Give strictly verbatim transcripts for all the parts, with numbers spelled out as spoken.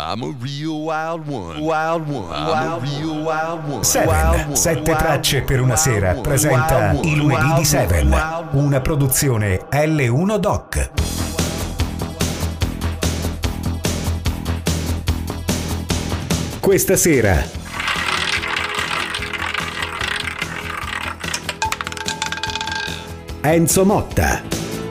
I'm a real wild one. Wild one. I'm a real wild one. Seven, sette tracce per una sera, presenta I lunedì di Seven, una produzione L uno Doc. Questa sera Enzo Motta.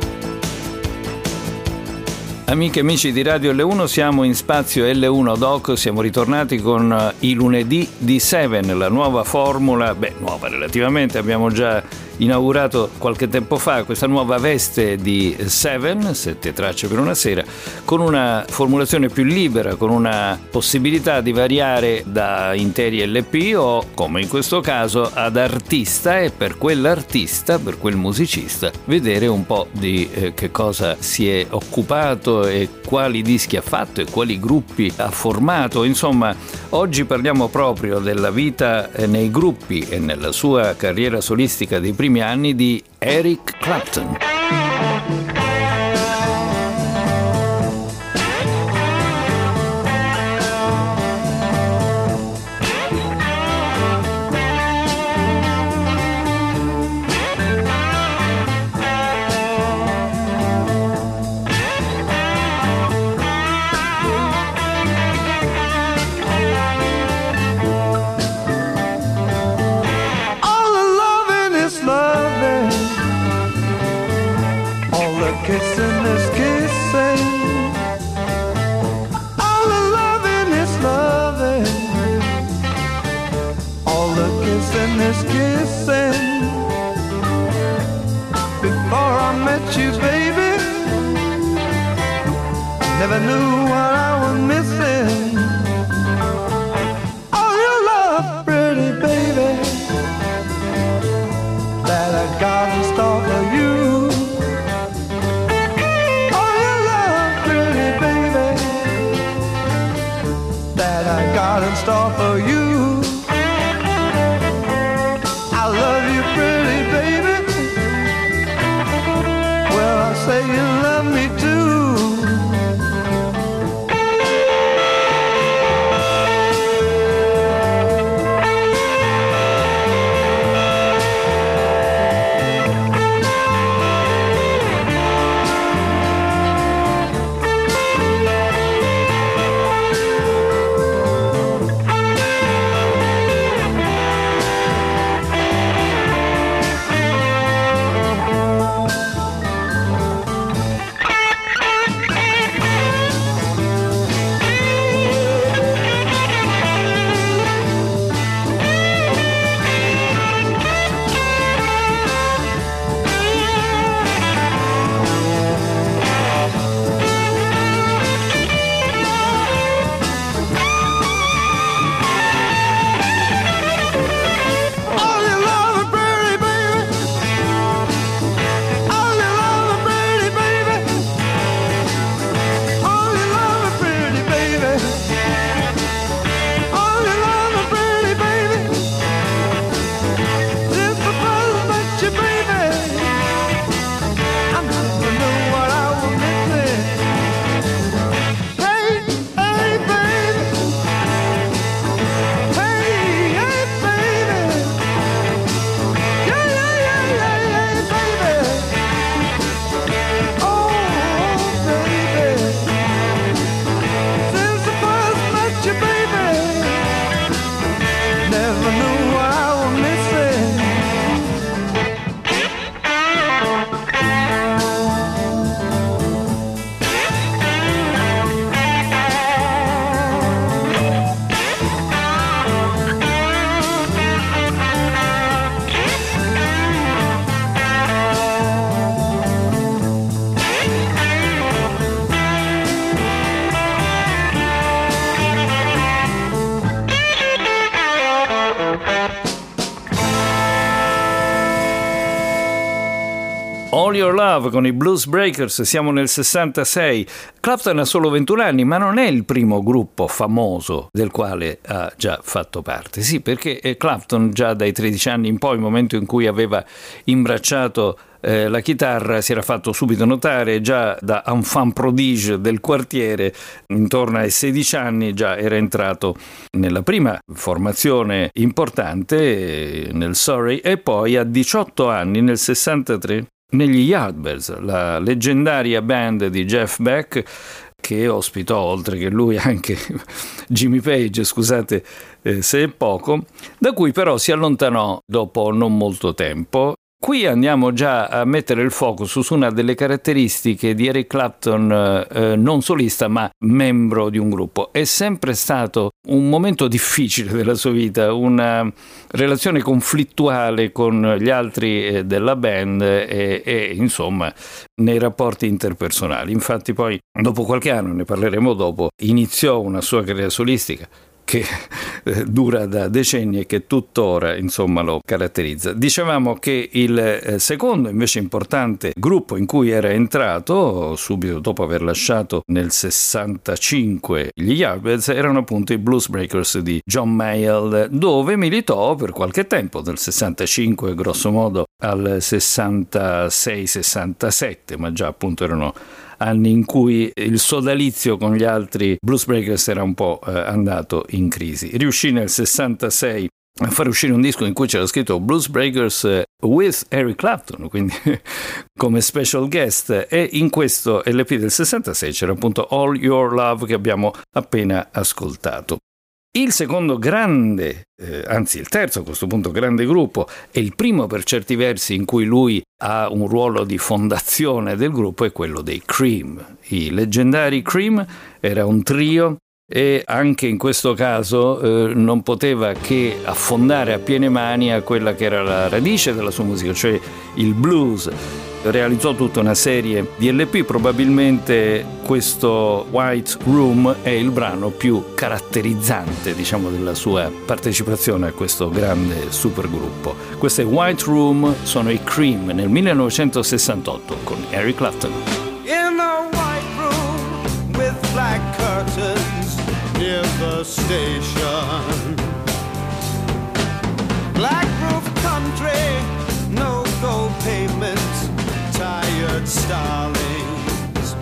Amiche e amici di Radio L uno, siamo in spazio L uno Doc, siamo ritornati con i lunedì di Seven, la nuova formula, beh nuova relativamente, abbiamo già inaugurato qualche tempo fa questa nuova veste di Seven, sette tracce per una sera, con una formulazione più libera, con una possibilità di variare da interi L P o, come in questo caso, ad artista, e per quell'artista, per quel musicista, vedere un po' di eh, che cosa si è occupato e quali dischi ha fatto e quali gruppi ha formato. Insomma, oggi parliamo proprio della vita nei gruppi e nella sua carriera solistica dei primi anni di Eric Clapton. Kissing is kissing, all the loving is loving, all the kissing is kissing. Before I met you, baby, never knew what I was missing. All your love, pretty baby, that I got in store for you. Got in store for you. I love you, pretty baby. Well, I say you love me too. All Your Love con i Blues Breakers, siamo nel sessantasei. Clapton ha solo ventuno anni, ma non è il primo gruppo famoso del quale ha già fatto parte. Sì, perché Clapton già dai tredici anni in poi, il momento in cui aveva imbracciato Eh, la chitarra, si era fatto subito notare. Già da enfant prodige del quartiere, intorno ai sedici anni già era entrato nella prima formazione importante, eh, nel Surrey, e poi a diciotto anni, nel sessantatré, negli Yardbirds, la leggendaria band di Jeff Beck, che ospitò oltre che lui anche Jimmy Page, scusate eh, se è poco, da cui però si allontanò dopo non molto tempo. Qui andiamo già a mettere il focus su una delle caratteristiche di Eric Clapton, eh, non solista ma membro di un gruppo. È sempre stato un momento difficile della sua vita, una relazione conflittuale con gli altri eh, della band e, e insomma nei rapporti interpersonali. Infatti poi dopo qualche anno, ne parleremo dopo, iniziò una sua carriera solistica che eh, dura da decenni e che tuttora insomma lo caratterizza. Dicevamo che il eh, secondo invece importante gruppo in cui era entrato subito dopo aver lasciato nel sessantacinque gli Yardbirds erano appunto i Blues Breakers di John Mayall, dove militò per qualche tempo, dal sessantacinque grosso modo al sessantasei sessantasette, ma già appunto erano anni in cui il sodalizio con gli altri Blues Breakers era un po' eh, andato in crisi. Riuscì nel sessantasei a fare uscire un disco in cui c'era scritto Blues Breakers eh, with Eric Clapton, quindi come special guest, e in questo L P del sessantasei c'era appunto All Your Love che abbiamo appena ascoltato. Il secondo grande, eh, anzi il terzo a questo punto grande gruppo, e il primo per certi versi in cui lui ha un ruolo di fondazione del gruppo, è quello dei Cream. I leggendari Cream era un trio e anche in questo caso eh, non poteva che affondare a piene mani a quella che era la radice della sua musica, cioè il blues. Realizzò tutta una serie di L P, probabilmente questo White Room è il brano più caratterizzante, diciamo, della sua partecipazione a questo grande supergruppo. Questo è White Room, sono i Cream nel millenovecentosessantotto con Eric Clapton. In a white room with black curtains near the station, black roof country, no gold pavements, tired starlings,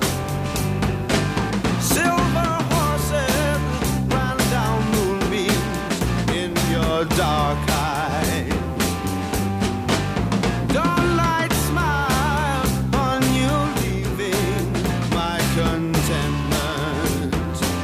silver horses ran down moonbeams in your dark eyes. Dawnlight smile on you leaving my contentment.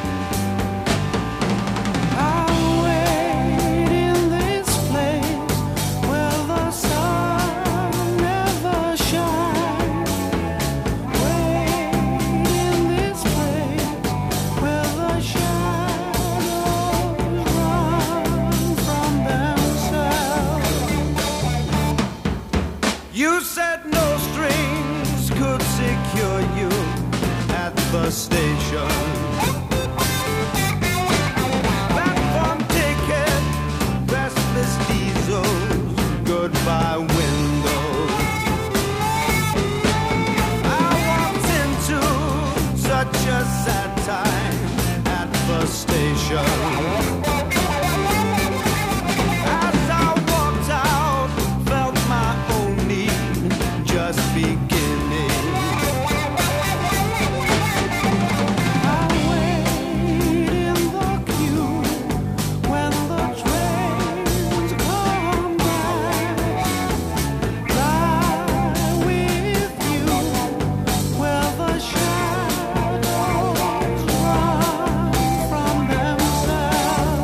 I'll wait in this place where the sun never shines. Wait in this place where the shadows run from themselves. You said no strings could secure you at the station. Platform ticket, restless diesels, goodbye windows. I walked into such a sad time at the station. As I walked out, felt my own need just beginning. I wait in the queue when the trains come back. Lie with you where the shadows run from themselves.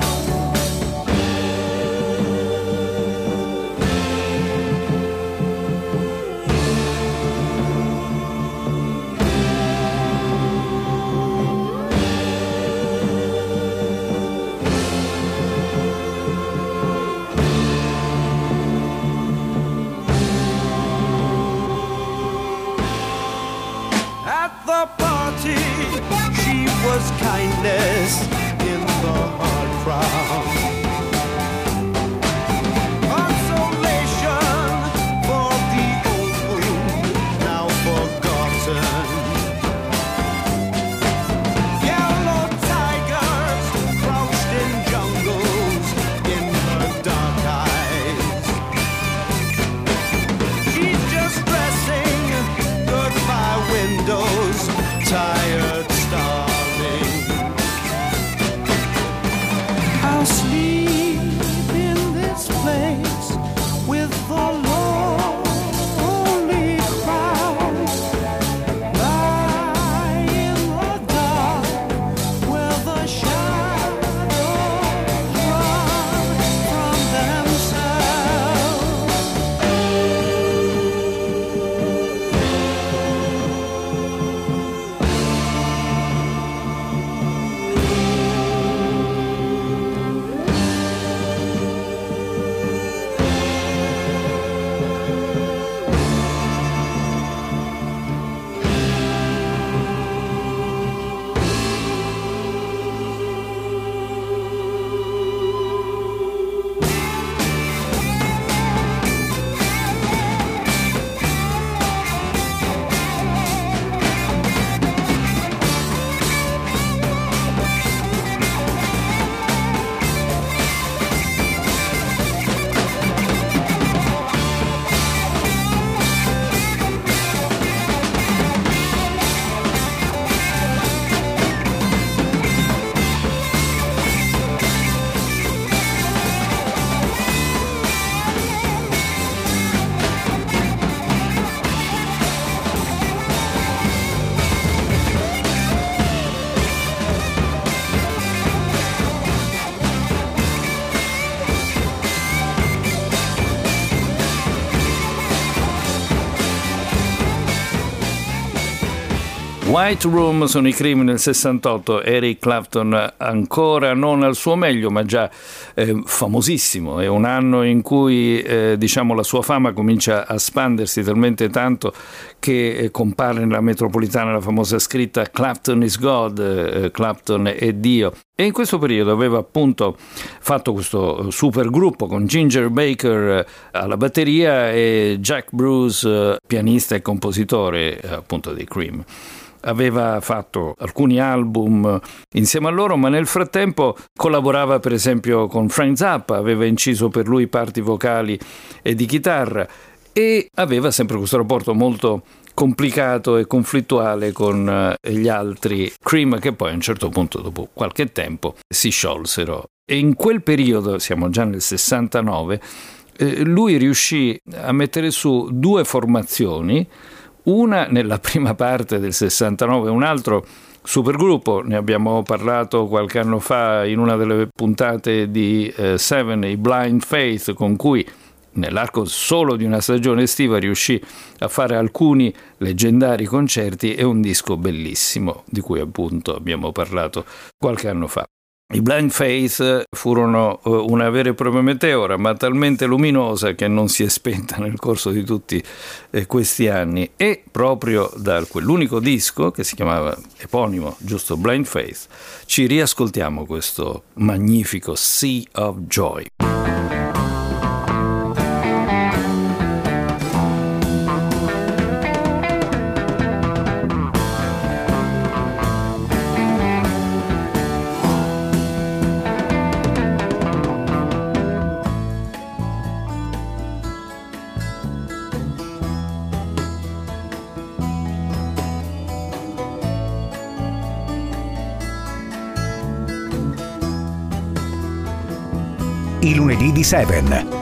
At the party, she was kindness in the hard crowd. Consolation for the old wound now White Room sono i Cream nel sessantotto, Eric Clapton ancora non al suo meglio ma già eh, famosissimo, è un anno in cui eh, diciamo la sua fama comincia a spandersi talmente tanto che eh, compare nella metropolitana la famosa scritta Clapton is God, eh, Clapton è Dio. E in questo periodo aveva appunto fatto questo super gruppo con Ginger Baker alla batteria e Jack Bruce, pianista e compositore appunto dei Cream. Aveva fatto alcuni album insieme a loro, ma nel frattempo collaborava per esempio con Frank Zappa, aveva inciso per lui parti vocali e di chitarra e aveva sempre questo rapporto molto complicato e conflittuale con gli altri Cream, che poi a un certo punto, dopo qualche tempo, si sciolsero. E in quel periodo, siamo già nel sessantanove, eh, lui riuscì a mettere su due formazioni, una nella prima parte del sessantanove, un altro supergruppo, ne abbiamo parlato qualche anno fa in una delle puntate di eh, Seven, i Blind Faith, con cui nell'arco solo di una stagione estiva riuscì a fare alcuni leggendari concerti e un disco bellissimo di cui appunto abbiamo parlato qualche anno fa. I Blind Faith furono una vera e propria meteora, ma talmente luminosa che non si è spenta nel corso di tutti questi anni, e proprio da quell'unico disco che si chiamava eponimo, giusto, Blind Faith, ci riascoltiamo questo magnifico Sea of Joy. I lunedì di Seven.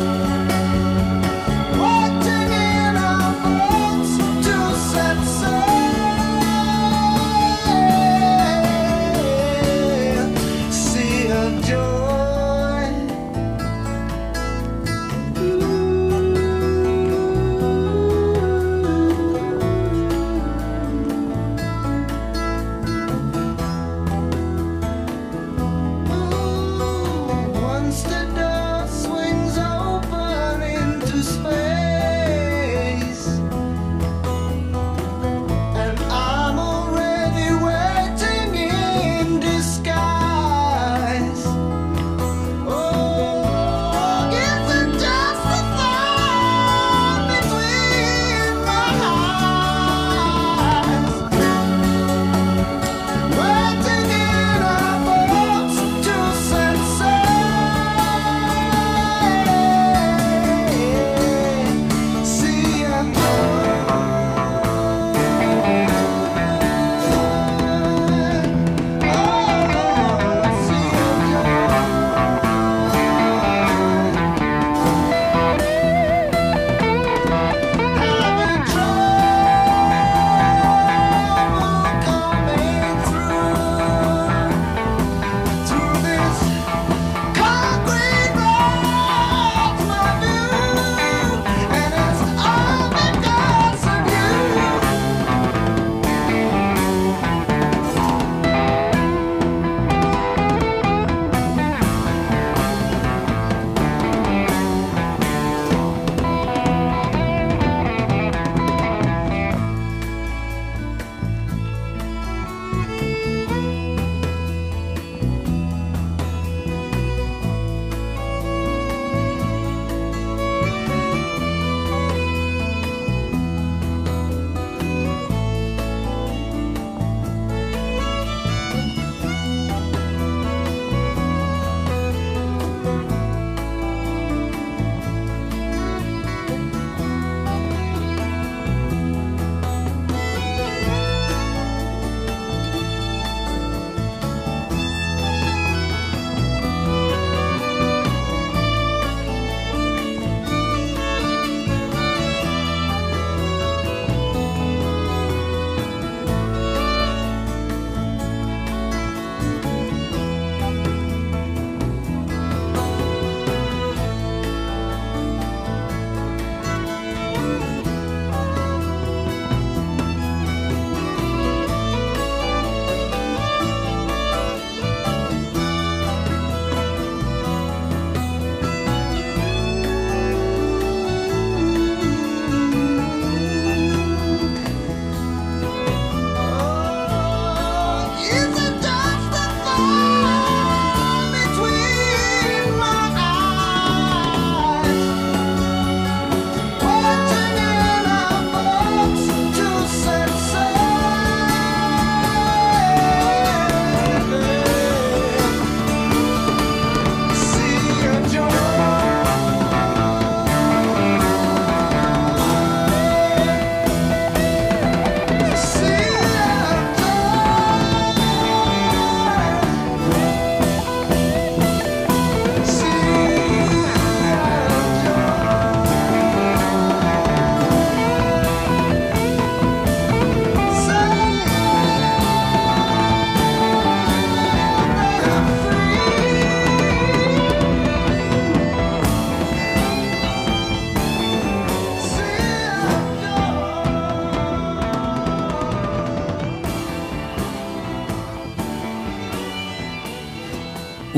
Waiting in our boats to set sail.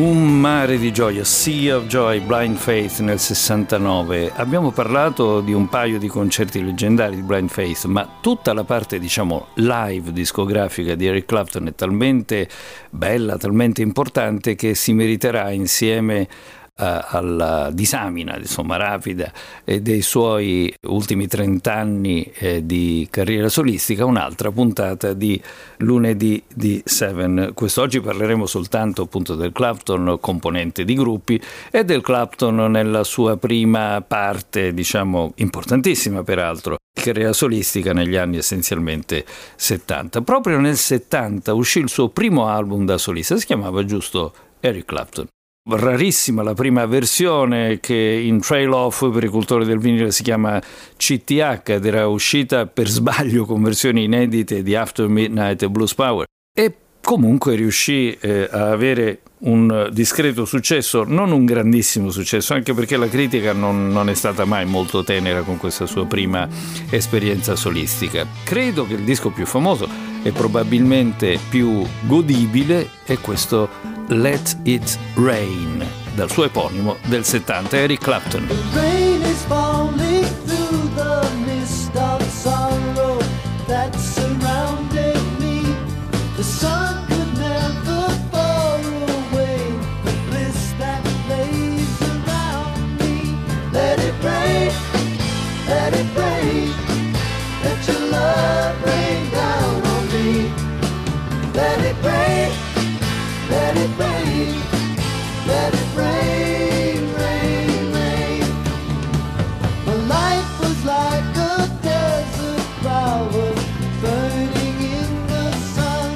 Un mare di gioia, Sea of Joy, Blind Faith nel sessantanove. Abbiamo parlato di un paio di concerti leggendari di Blind Faith, ma tutta la parte, diciamo, live discografica di Eric Clapton è talmente bella, talmente importante che si meriterà insieme alla disamina, insomma, rapida eh, dei suoi ultimi trent'anni eh, di carriera solistica, un'altra puntata di lunedì di Seven. Quest'oggi parleremo soltanto appunto del Clapton componente di gruppi e del Clapton nella sua prima parte, diciamo importantissima peraltro, di carriera solistica negli anni essenzialmente settanta. Proprio nel settanta uscì il suo primo album da solista, si chiamava giusto Eric Clapton. Rarissima la prima versione, che in Trail Off per i cultori del vinile si chiama C T H ed era uscita per sbaglio con versioni inedite di After Midnight e Blues Power, e comunque riuscì eh, a avere un discreto successo, non un grandissimo successo, anche perché la critica non, non è stata mai molto tenera con questa sua prima esperienza solistica. Credo che il disco più famoso e probabilmente più godibile è questo Let It Rain, dal suo eponimo del settanta, Eric Clapton. The rain is falling through the mist of sorrow that surrounded me. The sun could never far away the bliss that lays around me. Let it rain, let it rain, let your love rain down on me. Let it rain, let it rain, let it rain, rain, rain. My life was like a desert flower burning in the sun,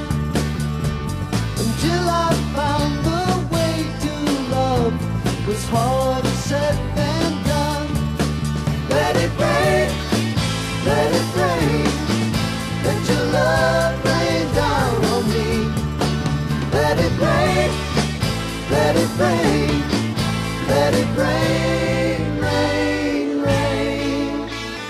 until I found the way to love was harder said than done. Let it rain, let it rain, let your love rain down on me. Let it rain, let it rain, let it rain, rain, rain.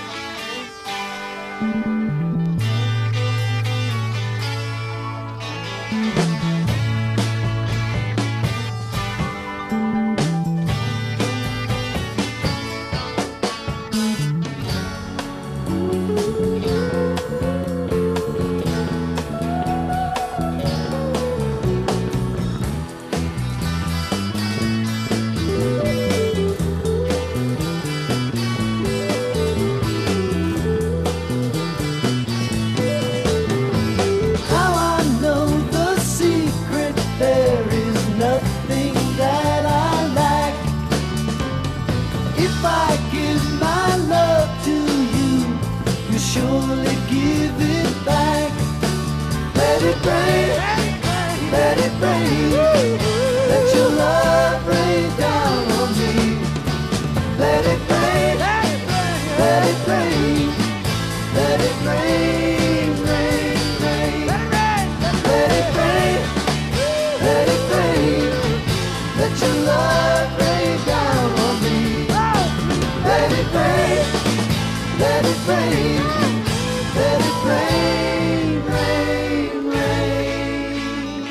Surely give it back. Let it rain, let it rain, let your love rain down on me. Let it rain, let it rain, let it rain, rain, rain. Let it rain, let it rain, let your love rain down on me. Let it rain, let it rain, let it rain, rain, rain.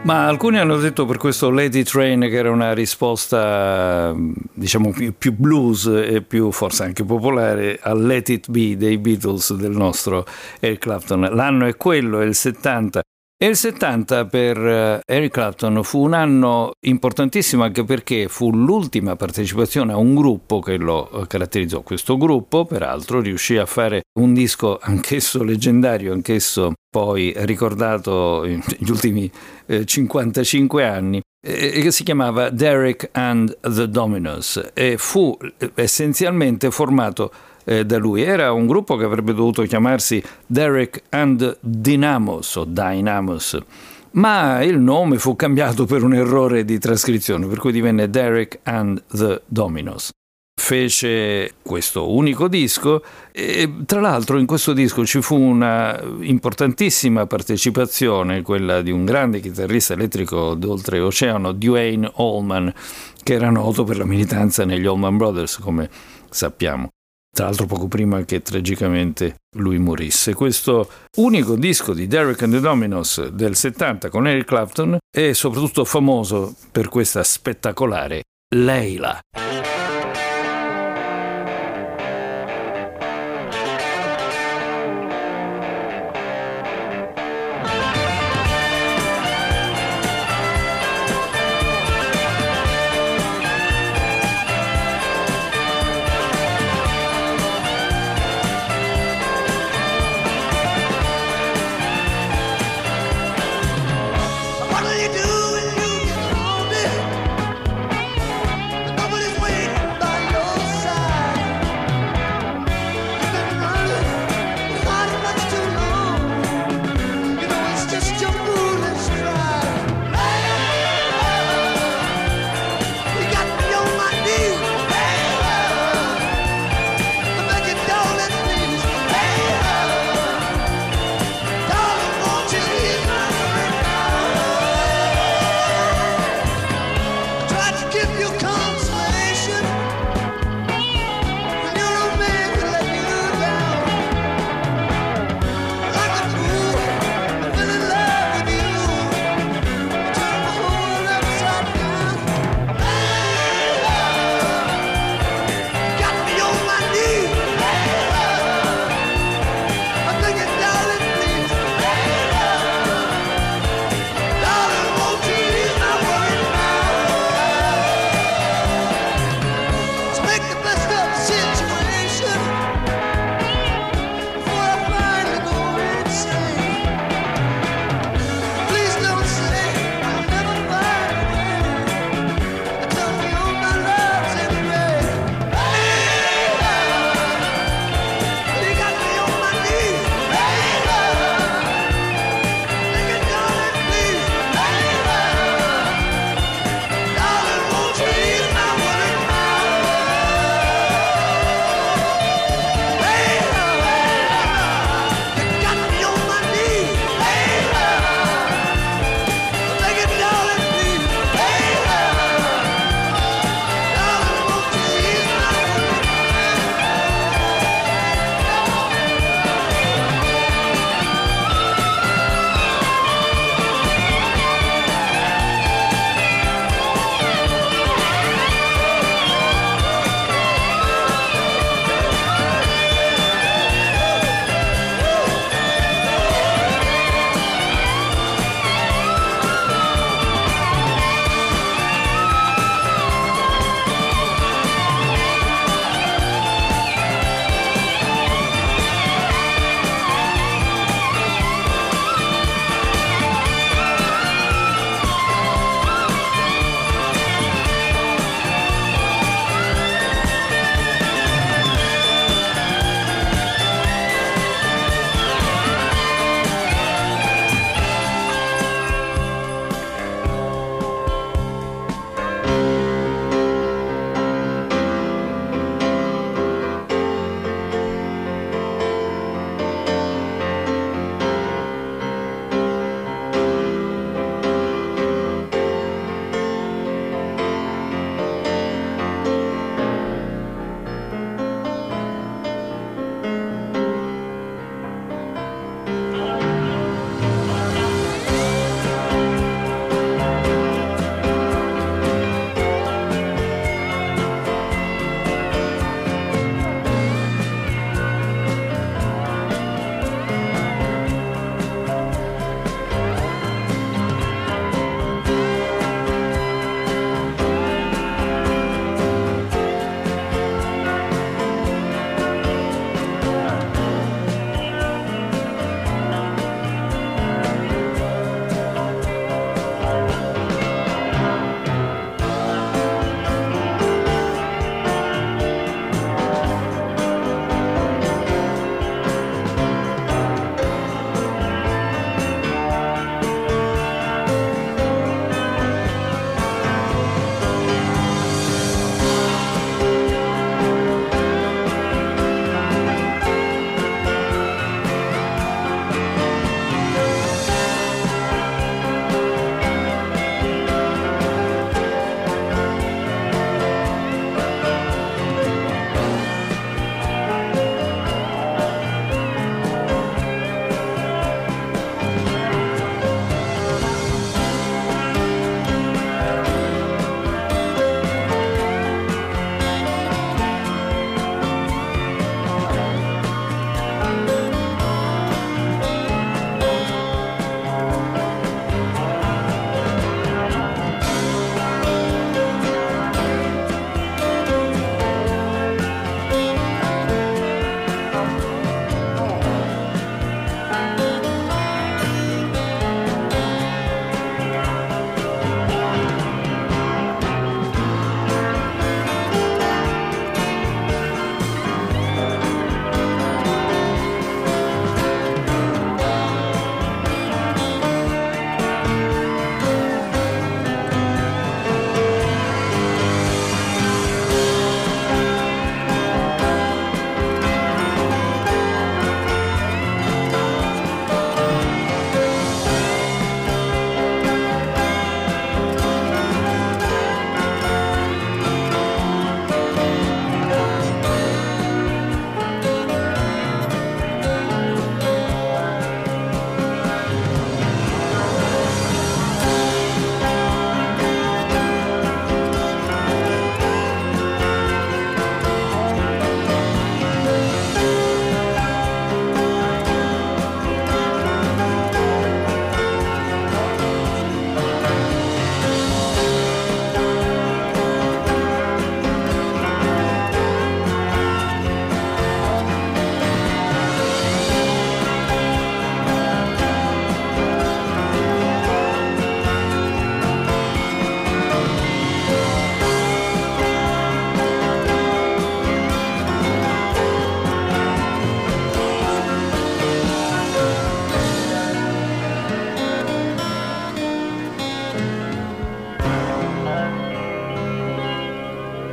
Ma alcuni hanno detto per questo Let It Rain che era una risposta, diciamo, più, più blues e più forse anche popolare a Let It Be dei Beatles, del nostro Eric Clapton. L'anno è quello, è il settanta. E il settanta per Eric Clapton fu un anno importantissimo anche perché fu l'ultima partecipazione a un gruppo che lo caratterizzò. Questo gruppo, peraltro, riuscì a fare un disco anch'esso leggendario, anch'esso poi ricordato negli ultimi eh, cinquantacinque anni, e che si chiamava Derek and the Dominos, e fu essenzialmente formato Eh, da lui. Era un gruppo che avrebbe dovuto chiamarsi Derek and Dynamos o Dynamos, ma il nome fu cambiato per un errore di trascrizione, per cui divenne Derek and the Dominos. Fece questo unico disco e tra l'altro in questo disco ci fu una importantissima partecipazione, quella di un grande chitarrista elettrico d'oltreoceano, Duane Allman, che era noto per la militanza negli Allman Brothers, come sappiamo. Tra l'altro poco prima che tragicamente lui morisse. Questo unico disco di Derek and the Dominos del settanta con Eric Clapton è soprattutto famoso per questa spettacolare Layla. What are you doing? You get on it. Nobody's waiting.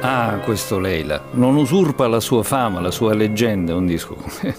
Ah, questo Leila. Non usurpa la sua fama, la sua leggenda, è un disco.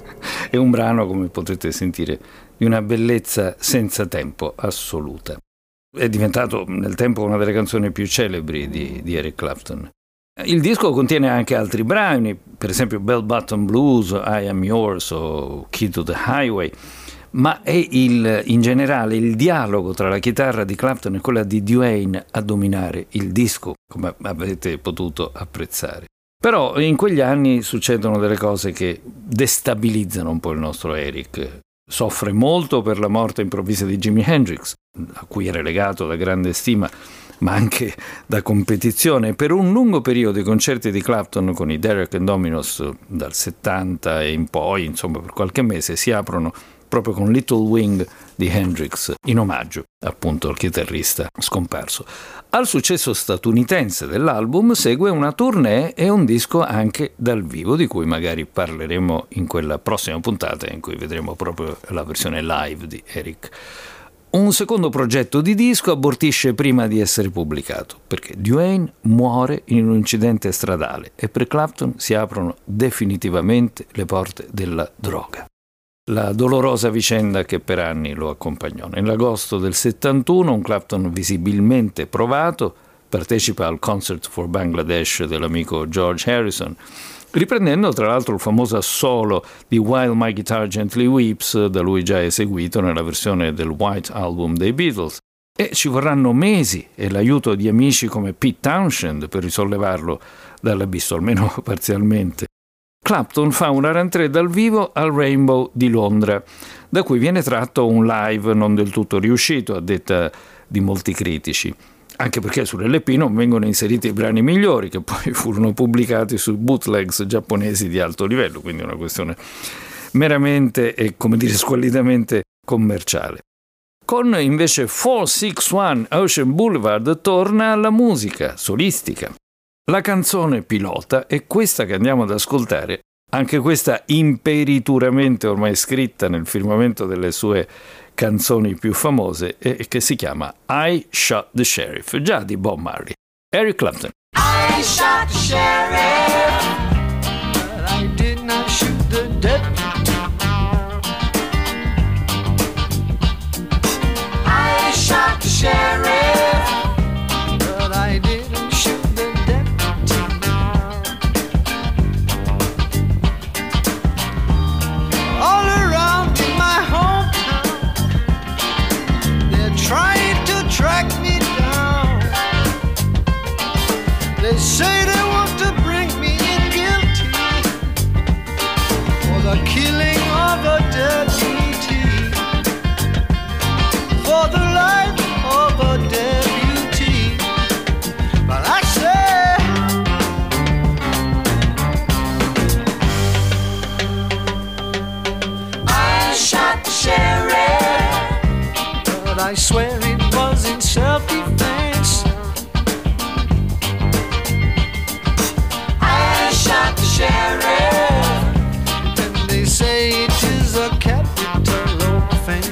È un brano, come potete sentire, di una bellezza senza tempo assoluta. È diventato nel tempo una delle canzoni più celebri di, di Eric Clapton. Il disco contiene anche altri brani, per esempio Bell Bottom Blues, I Am Yours o Key to the Highway, ma è il, in generale il dialogo tra la chitarra di Clapton e quella di Duane a dominare il disco, come avete potuto apprezzare. Però in quegli anni succedono delle cose che destabilizzano un po' il nostro Eric. Soffre molto per la morte improvvisa di Jimi Hendrix, a cui era legato da grande stima, ma anche da competizione. Per un lungo periodo i concerti di Clapton con i Derek and Dominos dal settanta e in poi, insomma per qualche mese, si aprono proprio con Little Wing di Hendrix, in omaggio appunto al chitarrista scomparso. Al successo statunitense dell'album segue una tournée e un disco anche dal vivo, di cui magari parleremo in quella prossima puntata in cui vedremo proprio la versione live di Eric. Un secondo progetto di disco abortisce prima di essere pubblicato, perché Duane muore in un incidente stradale e per Clapton si aprono definitivamente le porte della droga. La dolorosa vicenda che per anni lo accompagnò. Nell'agosto del settantuno un Clapton visibilmente provato partecipa al Concert for Bangladesh dell'amico George Harrison, riprendendo tra l'altro il famoso assolo di While My Guitar Gently Weeps, da lui già eseguito nella versione del White Album dei Beatles. E ci vorranno mesi e l'aiuto di amici come Pete Townshend per risollevarlo dall'abisso, almeno parzialmente. Clapton fa una rentrée dal vivo al Rainbow di Londra, da cui viene tratto un live non del tutto riuscito, a detta di molti critici, anche perché sull'L P non vengono inseriti i brani migliori, che poi furono pubblicati su bootlegs giapponesi di alto livello, quindi una questione meramente e, come dire, squallidamente commerciale. Con invece quattro sei uno Ocean Boulevard torna alla musica solistica. La canzone pilota è questa che andiamo ad ascoltare, anche questa imperituramente ormai scritta nel firmamento delle sue canzoni più famose, e che si chiama I Shot the Sheriff, già di Bob Marley. Eric Clapton. I shot the sheriff, but I did not shoot the deputy. I shot the sheriff, but I didn't shoot the deputy. All around in my hometown, they're trying to track me down. They say they want to bring me in guilty for the killing of a deputy, for the life of a deputy. But I say, I shot the sheriff, but I swear it was in self-defense. I shot the sheriff, and they say it is a capital offense.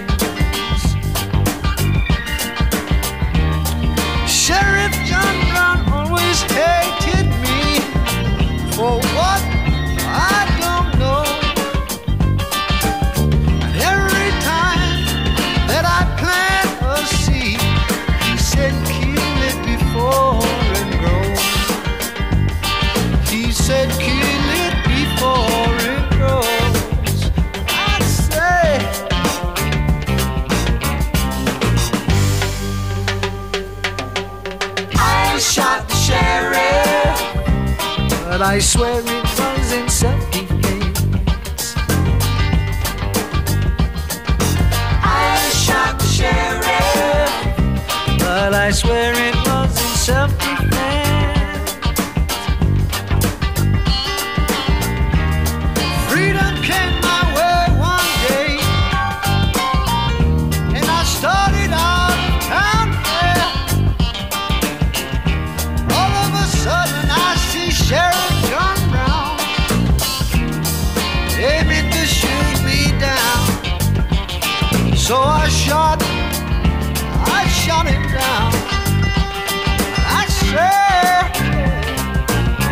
Sheriff John Brown always hated me for what I don't know. And every time that I plant a seed, he said kill it before it grows. He said kill it before it grows. I say, I shot the sheriff, but I swear it was in self-defense. I shot the sheriff, but I swear it was in self-defense. Freedom came my way one day, and I started out of town there. All of a sudden I see Sheriff John Brown aiming to shoot me down. So I shot, I shot him down. I said,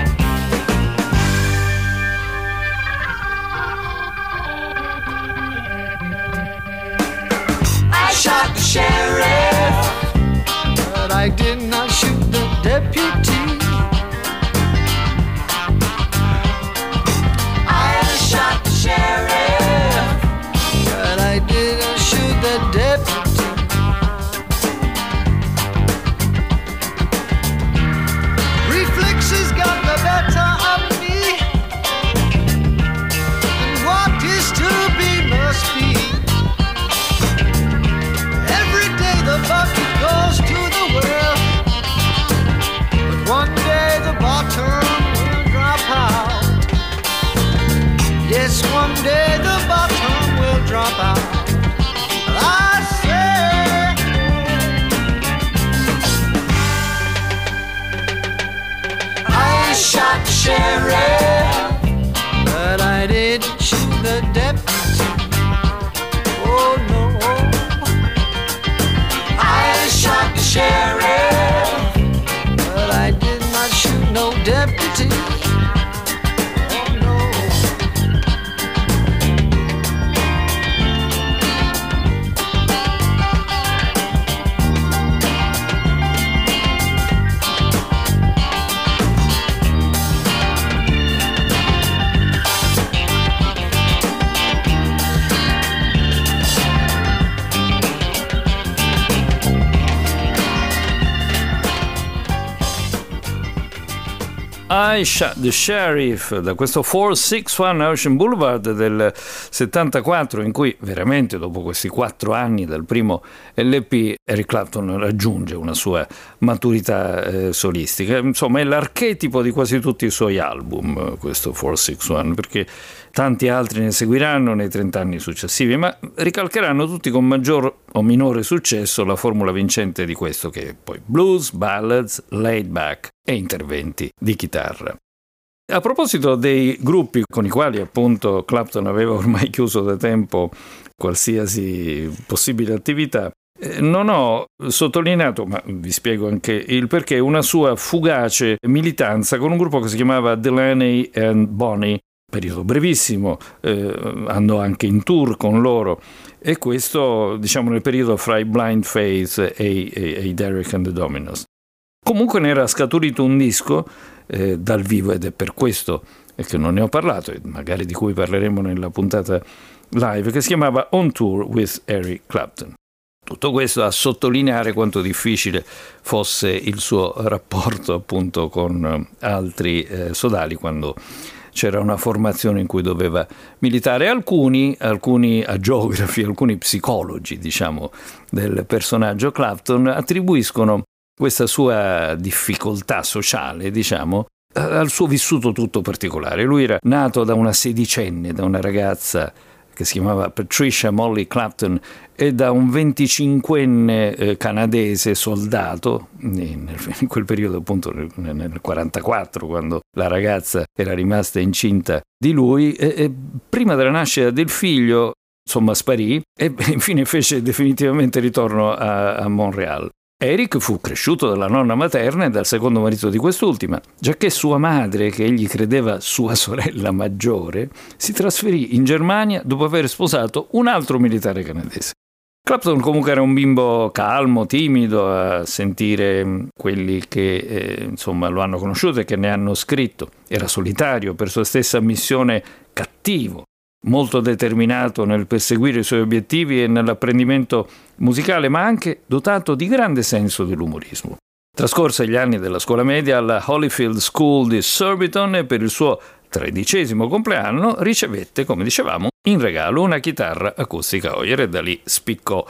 sheriff, but I didn't shoot the deputy. Oh no, I shot the sheriff, but I did not shoot no deputy. I Shot the Sheriff, da questo quattro sei uno Ocean Boulevard del settantaquattro, in cui veramente dopo questi quattro anni dal primo L P Eric Clapton raggiunge una sua maturità eh, solistica. Insomma, è l'archetipo di quasi tutti i suoi album, questo quattro sei uno, perché tanti altri ne seguiranno nei trent'anni successivi, ma ricalcheranno tutti con maggior o minore successo la formula vincente di questo, che è poi blues, ballads, laid back e interventi di chitarra. A proposito dei gruppi con i quali appunto Clapton aveva ormai chiuso da tempo qualsiasi possibile attività, eh, non ho sottolineato, ma vi spiego anche il perché, una sua fugace militanza con un gruppo che si chiamava Delaney and Bonnie, periodo brevissimo, eh, andò anche in tour con loro, e questo diciamo nel periodo fra i Blind Faith e, e, e i Derek and the Dominos. Comunque ne era scaturito un disco eh, dal vivo, ed è per questo che non ne ho parlato, e magari di cui parleremo nella puntata live, che si chiamava On Tour with Eric Clapton. Tutto questo a sottolineare quanto difficile fosse il suo rapporto appunto con altri eh, sodali quando c'era una formazione in cui doveva militare. Alcuni, alcuni agiografi, alcuni psicologi, diciamo, del personaggio Clapton attribuiscono questa sua difficoltà sociale, diciamo, al suo vissuto tutto particolare. Lui era nato da una sedicenne, da una ragazza che si chiamava Patricia Molly Clapton, e da un venticinquenne eh, canadese soldato, in, in quel periodo appunto nel, nel quarantaquattro, quando la ragazza era rimasta incinta di lui, e, e prima della nascita del figlio, insomma, sparì, e infine fece definitivamente ritorno a, a Montreal. Eric fu cresciuto dalla nonna materna e dal secondo marito di quest'ultima, giacché sua madre, che egli credeva sua sorella maggiore, si trasferì in Germania dopo aver sposato un altro militare canadese. Clapton comunque era un bimbo calmo, timido a sentire quelli che eh, insomma lo hanno conosciuto e che ne hanno scritto. Era solitario, per sua stessa ammissione cattivo, molto determinato nel perseguire i suoi obiettivi e nell'apprendimento musicale, ma anche dotato di grande senso dell'umorismo. Trascorse gli anni della scuola media alla Holyfield School di Surbiton e per il suo tredicesimo compleanno ricevette, come dicevamo, in regalo una chitarra acustica Hoyer, e da lì spiccò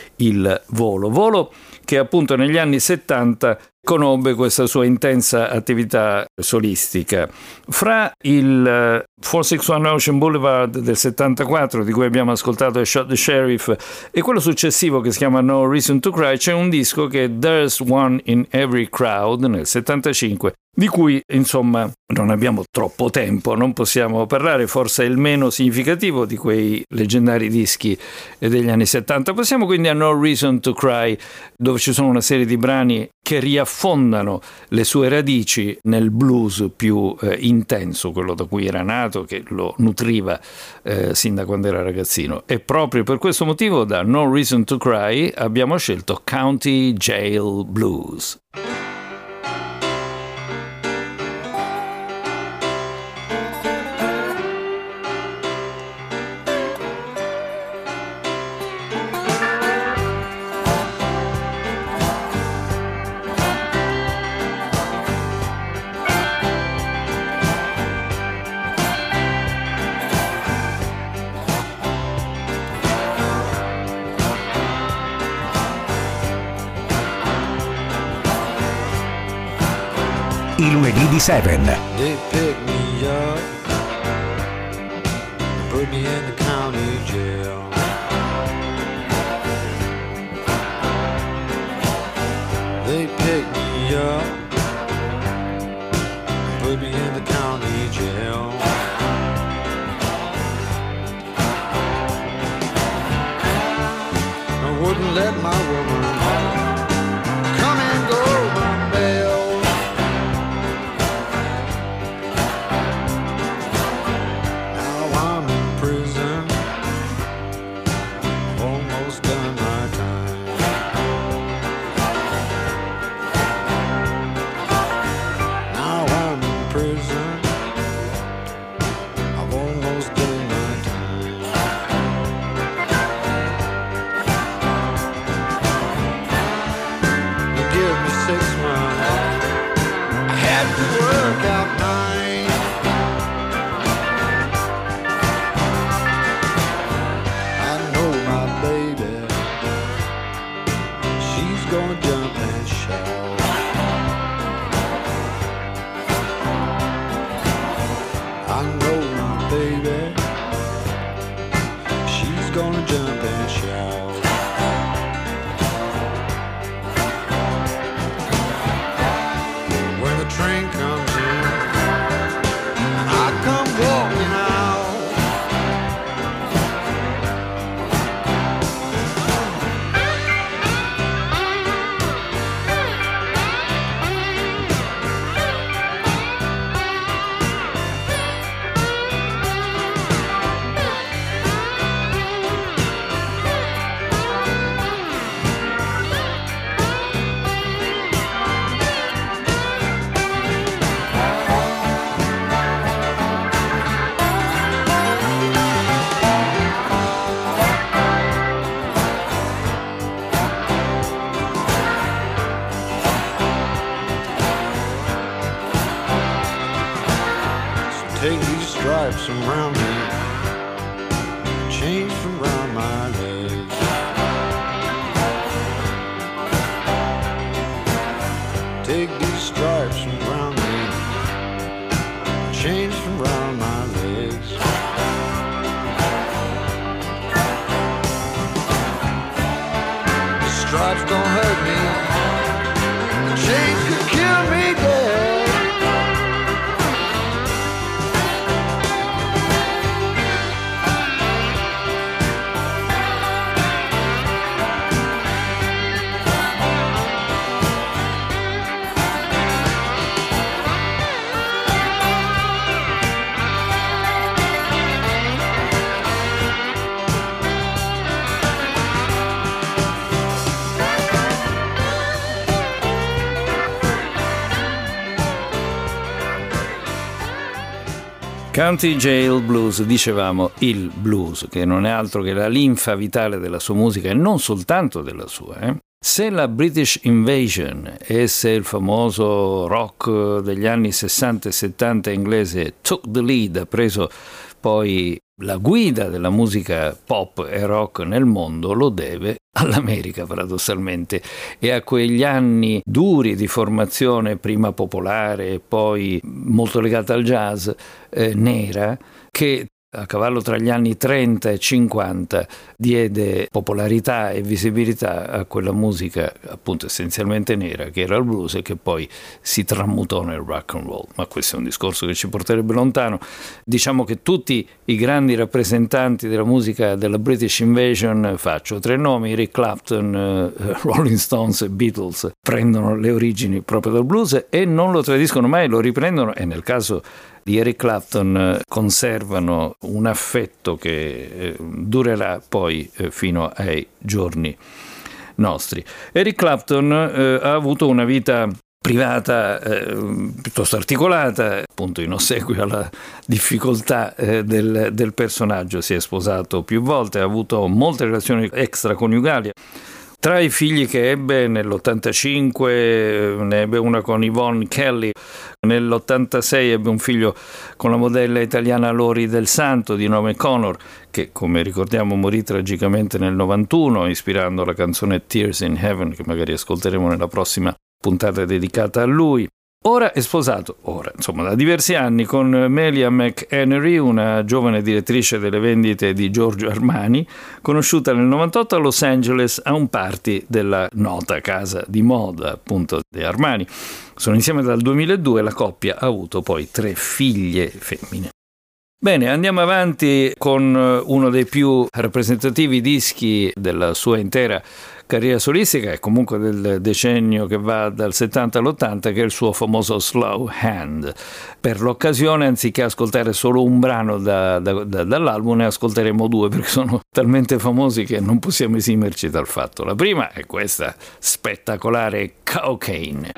il volo. Volo che appunto negli anni settanta conobbe questa sua intensa attività solistica. Fra il quattro sei uno Ocean Boulevard del settantaquattro, di cui abbiamo ascoltato I Shot the Sheriff, e quello successivo che si chiama No Reason to Cry, c'è un disco che è There's One in Every Crowd nel settantacinque, di cui insomma non abbiamo troppo tempo, non possiamo parlare, forse è il meno significativo di quei leggendari dischi degli anni settanta. Passiamo quindi a No Reason to Cry, dove ci sono una serie di brani che riaffondano le sue radici nel blues più eh, intenso, quello da cui era nato, che lo nutriva eh, sin da quando era ragazzino. E proprio per questo motivo da No Reason to Cry abbiamo scelto County Jail Blues. I lunedì di Seven. They picked me up, put me in the county jail. They picked me up, put me in in the county jail. I wouldn't let my woman come and go my bail. Now I'm in prison, I've almost done my time. Now I'm in prison, I've almost done my time. You give me six months, I had to work out nine. I know my baby, she's gonna jump and shout. I know my baby, she's gonna jump and shout. When the train comes in, I come walking out. Take these stripes from round me, change from round my legs. Take these stripes from round me, change from round my legs. The stripes don't hurt me, the chains could kill me dead. County Jail Blues, dicevamo il blues, che non è altro che la linfa vitale della sua musica e non soltanto della sua. Eh? Se la British Invasion e se il famoso rock degli anni sessanta e settanta inglese took the lead, ha preso poi la guida della musica pop e rock nel mondo, lo deve all'America paradossalmente e a quegli anni duri di formazione prima popolare e poi molto legata al jazz eh, nera, che a cavallo tra gli anni trenta e cinquanta diede popolarità e visibilità a quella musica appunto essenzialmente nera che era il blues e che poi si tramutò nel rock and roll. Ma questo è un discorso che ci porterebbe lontano. Diciamo che tutti i grandi rappresentanti della musica della British Invasion, faccio tre nomi: Eric Clapton, uh, Rolling Stones e Beatles, prendono le origini proprio dal blues e non lo tradiscono mai, lo riprendono, e nel caso di Eric Clapton conservano un affetto che eh, durerà poi eh, fino ai giorni nostri. Eric Clapton eh, ha avuto una vita privata eh, piuttosto articolata, appunto in ossequio alla difficoltà eh, del, del personaggio. Si è sposato più volte, ha avuto molte relazioni extraconiugali. Tra i figli che ebbe, nell'ottantacinque ne ebbe una con Yvonne Kelly, nell'ottantasei ebbe un figlio con la modella italiana Lori Del Santo di nome Conor, che come ricordiamo morì tragicamente nel novantuno, ispirando la canzone Tears in Heaven, che magari ascolteremo nella prossima puntata dedicata a lui. Ora è sposato, ora, insomma, da diversi anni con Melia McHenry, una giovane direttrice delle vendite di Giorgio Armani, conosciuta nel novantotto a Los Angeles a un party della nota casa di moda, appunto, di Armani. Sono insieme dal duemiladue e la coppia ha avuto poi tre figlie femmine. Bene, andiamo avanti con uno dei più rappresentativi dischi della sua intera carriera solistica e comunque del decennio che va dal settanta all'ottanta, che è il suo famoso Slow Hand. Per l'occasione, anziché ascoltare solo un brano da, da, da, dall'album, ne ascolteremo due perché sono talmente famosi che non possiamo esimerci dal fatto. La prima è questa spettacolare Cocaine.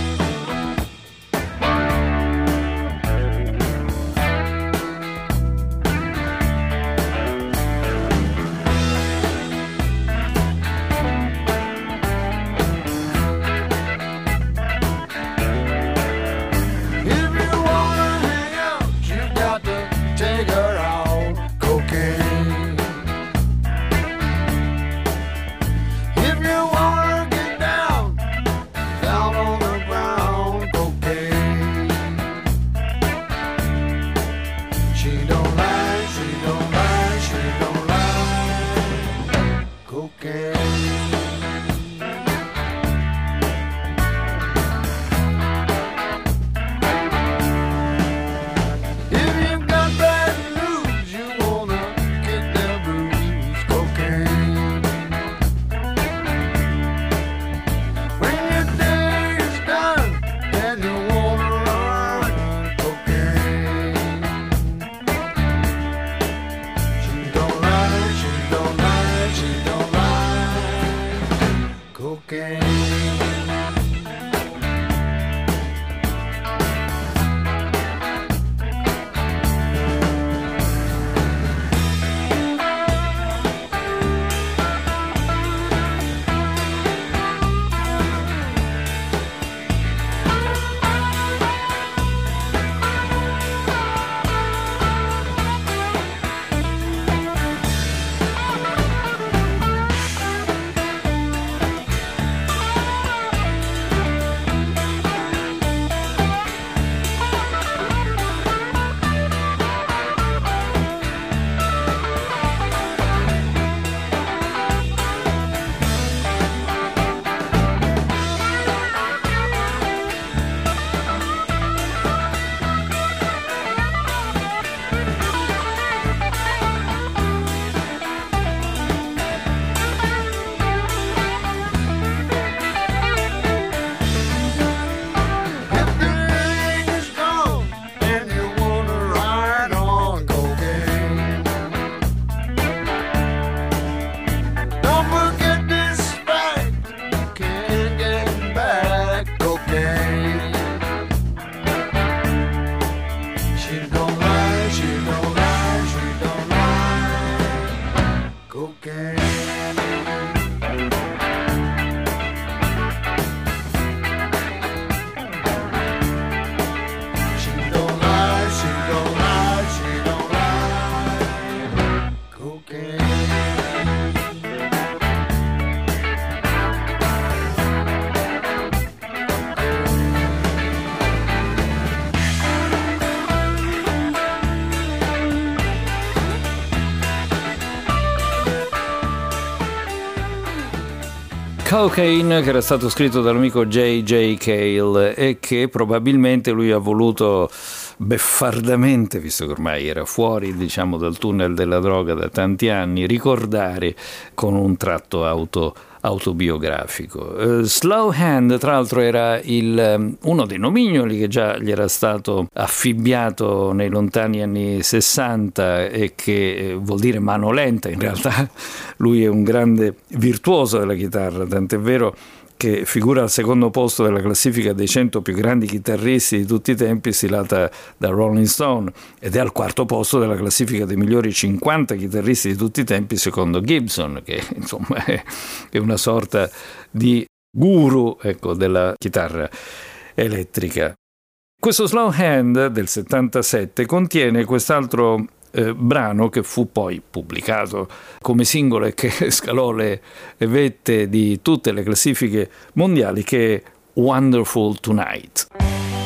Cocaine, che era stato scritto dall'amico J J Cale e che probabilmente lui ha voluto beffardamente, visto che ormai era fuori, diciamo, dal tunnel della droga da tanti anni, ricordare con un tratto auto autobiografico. Uh, Slow Hand, tra l'altro, era il, um, uno dei nomignoli che già gli era stato affibbiato nei lontani anni sessanta e che eh, vuol dire mano lenta. In realtà lui è un grande virtuoso della chitarra, tant'è vero che figura al secondo posto della classifica dei cento più grandi chitarristi di tutti i tempi stilata da Rolling Stone, ed è al quarto posto della classifica dei migliori cinquanta chitarristi di tutti i tempi secondo Gibson, che insomma è, è una sorta di guru, ecco, della chitarra elettrica. Questo Slow Hand del settantasette contiene quest'altro Eh, brano che fu poi pubblicato come singolo e che scalò le vette di tutte le classifiche mondiali, che è Wonderful Tonight.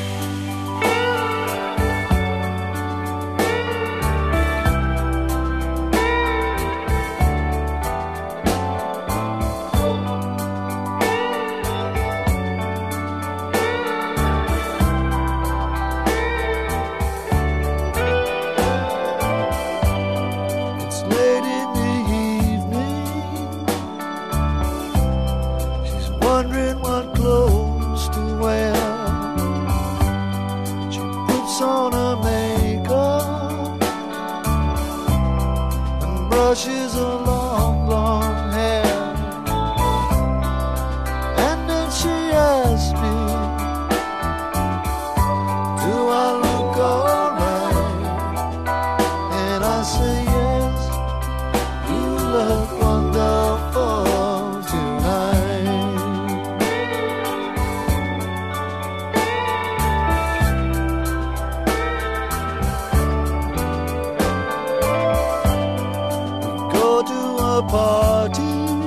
brushes her long blonde hair, and then she asked me, do I look alright? And I say yes, you look wonderful tonight. Go to a party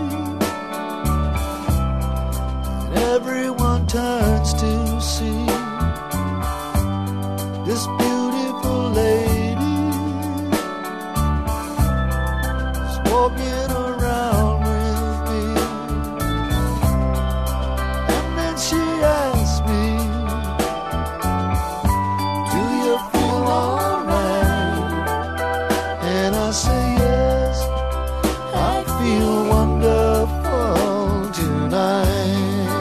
and everyone turns to see this beautiful lady is walking around with me. And then she asked me, do you feel alright? And I say yes, I feel wonderful tonight.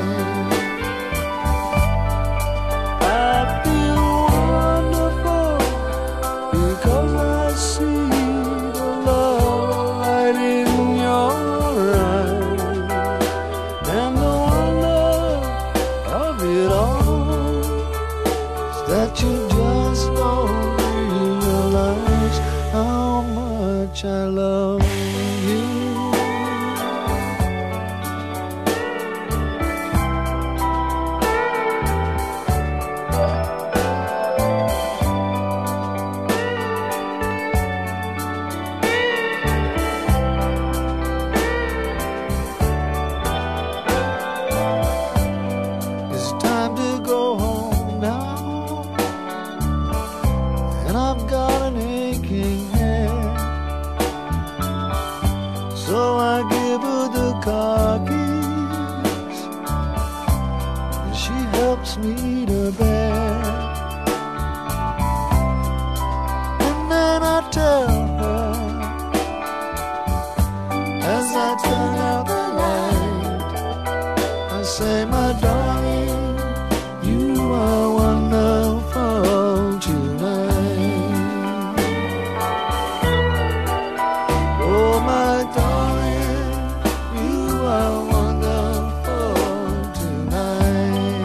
I feel wonderful because I see the love light in your eyes, and the wonder of it all is that you just don't realize how much I love you. It's time to go home now, and I've got an aching head. So I give her the car keys, and she helps me to bed. And then I tell her, as I turn out the light, I say, my darling, you are wonderful tonight. Oh, my darling, you are wonderful tonight.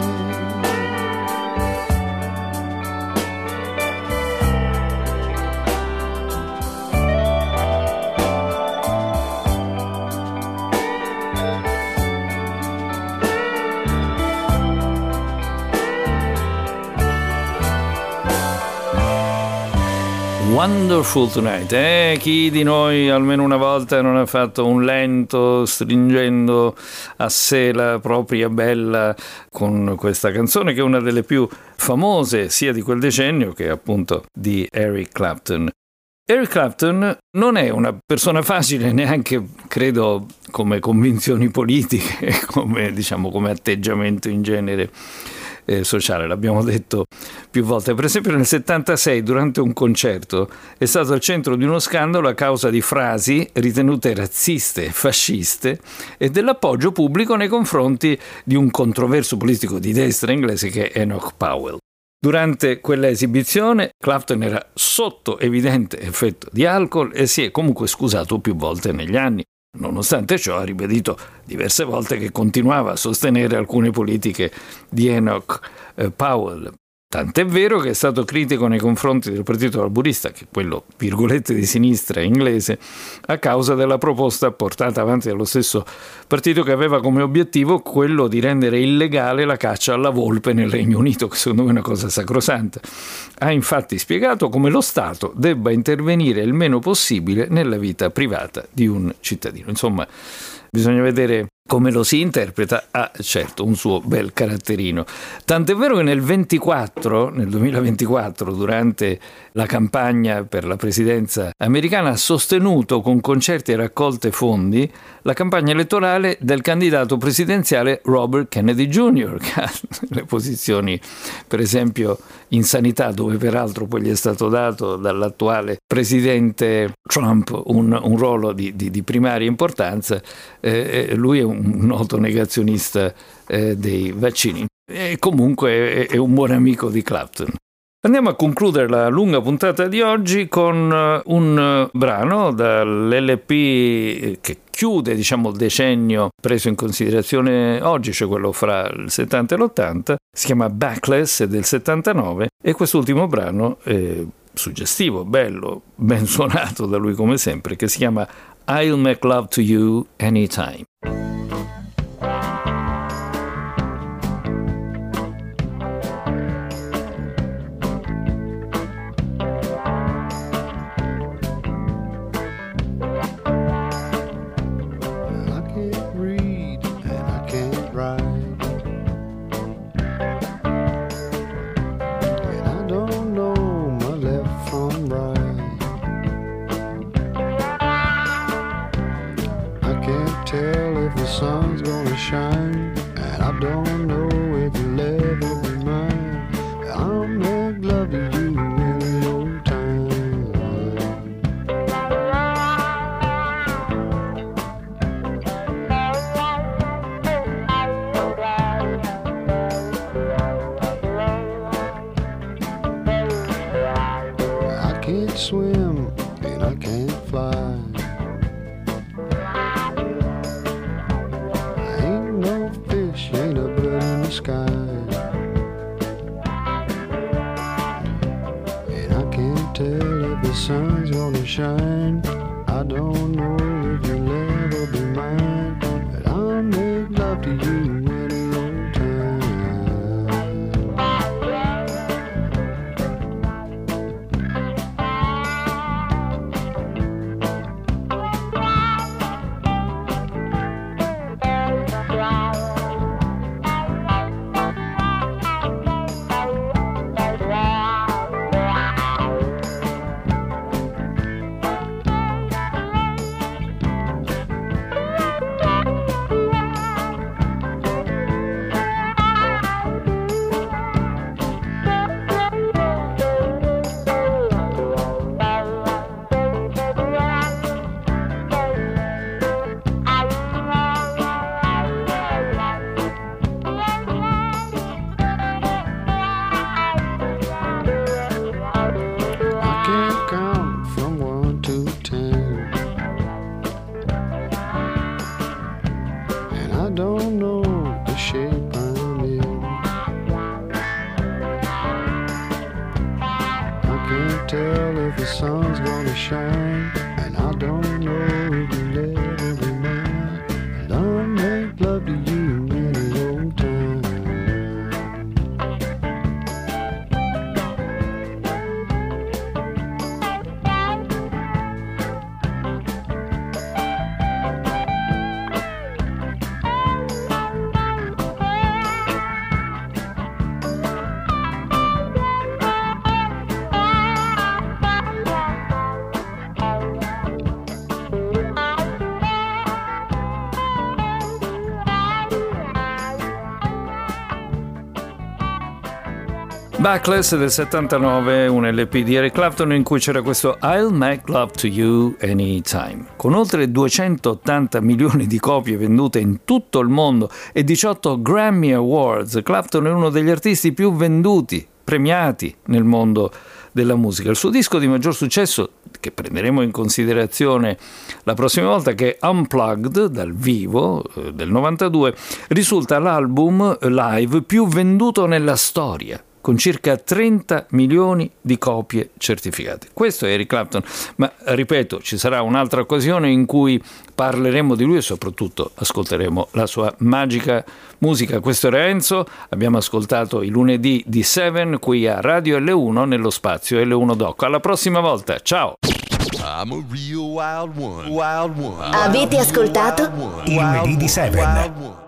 Wonderful Tonight. Eh, chi di noi almeno una volta non ha fatto un lento stringendo a sé la propria bella con questa canzone, che è una delle più famose sia di quel decennio che appunto di Eric Clapton. Eric Clapton non è una persona facile neanche, credo, come convinzioni politiche, come diciamo come atteggiamento in genere eh, sociale, l'abbiamo detto più volte. Per esempio nel settantasei, durante un concerto, è stato al centro di uno scandalo a causa di frasi ritenute razziste e fasciste e dell'appoggio pubblico nei confronti di un controverso politico di destra inglese che è Enoch Powell. Durante quella esibizione Clapton era sotto evidente effetto di alcol e si è comunque scusato più volte negli anni. Nonostante ciò ha ribadito diverse volte che continuava a sostenere alcune politiche di Enoch eh, Powell. Tant'è vero che è stato critico nei confronti del Partito Laburista, che è quello, virgolette, di sinistra inglese, a causa della proposta portata avanti dallo stesso partito che aveva come obiettivo quello di rendere illegale la caccia alla volpe nel Regno Unito, che secondo me è una cosa sacrosanta. Ha infatti spiegato come lo Stato debba intervenire il meno possibile nella vita privata di un cittadino. Insomma, bisogna vedere come lo si interpreta, ha certo un suo bel caratterino. Tant'è vero che nel ventiquattro, nel duemilaventiquattro, durante la campagna per la presidenza americana, ha sostenuto con concerti e raccolte fondi la campagna elettorale del candidato presidenziale Robert Kennedy Junior, che ha le posizioni, per esempio, in sanità, dove peraltro poi gli è stato dato dall'attuale presidente Trump un, un ruolo di, di, di primaria importanza. Eh, lui è un noto negazionista eh, dei vaccini e comunque è, è un buon amico di Clapton. Andiamo a concludere la lunga puntata di oggi con un brano dall'L P che chiude, diciamo, il decennio preso in considerazione oggi, cioè quello fra il settanta e l'ottanta. Si chiama Backless, del settantanove, e quest'ultimo brano è suggestivo, bello, ben suonato da lui come sempre, che si chiama I'll Make Love to You Anytime. Tell if the sun's gonna shine, and I don't know if you'll ever be mine. I'll make love to you any old time. I can't swim and I can't fly. Ain't a bird in the sky, and I can't tell if the sun's gonna shine. I don't know if you'll ever be mine, but I'll make love to you any old time. Tell if the sun's gonna shine, and I don't know if you'll ever be mine, and I'll make love to you any old time. Backless del settantanove, un L P di Eric Clapton in cui c'era questo I'll Make Love to You Anytime. Con oltre duecentottanta milioni di copie vendute in tutto il mondo e diciotto Grammy Awards, Clapton è uno degli artisti più venduti, premiati nel mondo della musica. Il suo disco di maggior successo, che prenderemo in considerazione la prossima volta, che è Unplugged, dal vivo, eh, del novantadue, risulta l'album live più venduto nella storia, con circa trenta milioni di copie certificate. Questo è Eric Clapton, ma ripeto, ci sarà un'altra occasione in cui parleremo di lui e soprattutto ascolteremo la sua magica musica. Questo era Enzo, abbiamo ascoltato i lunedì di Seven qui a Radio L uno nello spazio L uno Doc. Alla prossima volta, ciao! I'm a real wild one. Wild one. Avete ascoltato? I lunedì di Seven.